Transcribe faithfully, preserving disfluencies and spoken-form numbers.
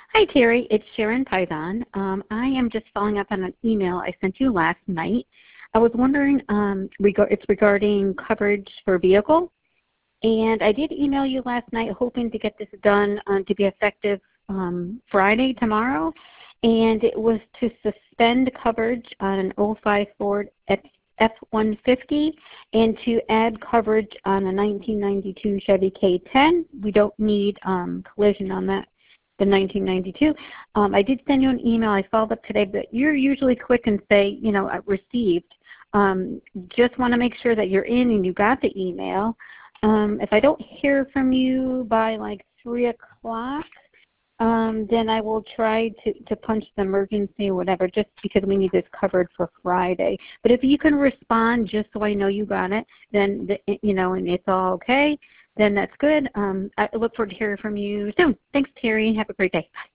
Hi, Terry. It's Sharon Python. Um, I am just following up on an email I sent you last night. I was wondering, um, reg- it's regarding coverage for vehicle, and I did email you last night hoping to get this done uh, to be effective um, Friday, tomorrow, and it was to suspend coverage on an oh five Ford F one fifty and to add coverage on a nineteen ninety-two Chevy K ten. We don't need um, collision on that, the nineteen ninety-two. Um, I did send you an email. I followed up today, but you're usually quick and say, you know, I received. Um, just want to make sure that you're in and you got the email. Um, if I don't hear from you by like three o'clock, um, then I will try to, to punch the emergency or whatever, just because we need this covered for Friday. But if you can respond just so I know you got it, then, the, you know, and it's all okay, then that's good. Um, I look forward to hearing from you soon. Thanks, Terry. Have a great day. Bye.